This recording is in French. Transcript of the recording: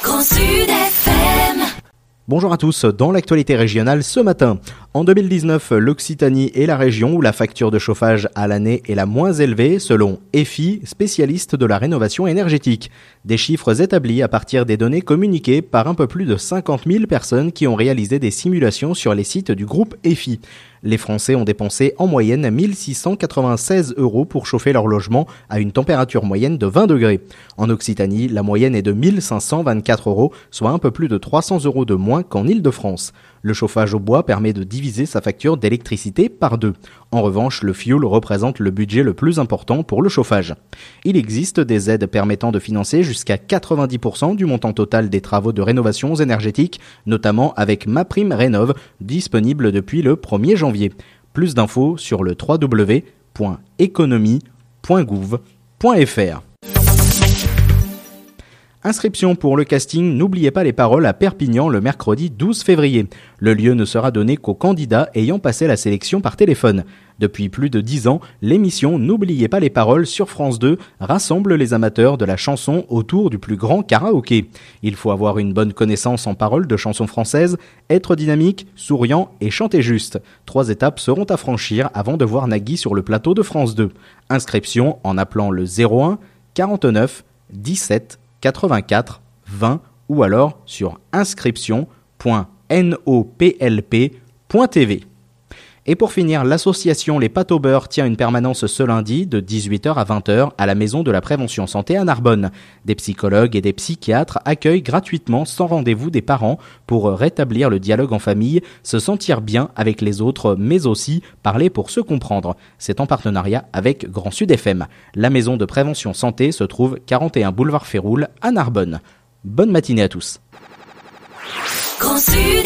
Grand Sud FM. Bonjour à tous, dans l'actualité régionale ce matin. En 2019, l'Occitanie est la région où la facture de chauffage à l'année est la moins élevée selon EFI, spécialiste de la rénovation énergétique. Des chiffres établis à partir des données communiquées par un peu plus de 50 000 personnes qui ont réalisé des simulations sur les sites du groupe EFI. Les Français ont dépensé en moyenne 1 696 € pour chauffer leur logement à une température moyenne de 20 degrés. En Occitanie, la moyenne est de 1 524 €, soit un peu plus de 300 € de moins qu'en Île-de-France. Le chauffage au bois permet de diviser sa facture d'électricité par 2. En revanche, le fioul représente le budget le plus important pour le chauffage. Il existe des aides permettant de financer jusqu'à 90% du montant total des travaux de rénovation énergétique, notamment avec MaPrimeRénov', disponible depuis le 1er janvier. Plus d'infos sur le www.economie.gouv.fr. Inscription pour le casting N'oubliez pas les paroles à Perpignan le mercredi 12 février. Le lieu ne sera donné qu'aux candidats ayant passé la sélection par téléphone. Depuis plus de 10 ans, l'émission N'oubliez pas les paroles sur France 2 rassemble les amateurs de la chanson autour du plus grand karaoké. Il faut avoir une bonne connaissance en paroles de chansons françaises, être dynamique, souriant et chanter juste. 3 étapes seront à franchir avant de voir Nagui sur le plateau de France 2. Inscription en appelant le 01 49 17 84 20 ou alors sur inscription.noplp.tv. Et pour finir, l'association Les Pâtes au Beurre tient une permanence ce lundi de 18h à 20h à la Maison de la Prévention Santé à Narbonne. Des psychologues et des psychiatres accueillent gratuitement sans rendez-vous des parents pour rétablir le dialogue en famille, se sentir bien avec les autres, mais aussi parler pour se comprendre. C'est en partenariat avec Grand Sud FM. La Maison de Prévention Santé se trouve 41 boulevard Féroul à Narbonne. Bonne matinée à tous. Grand Sud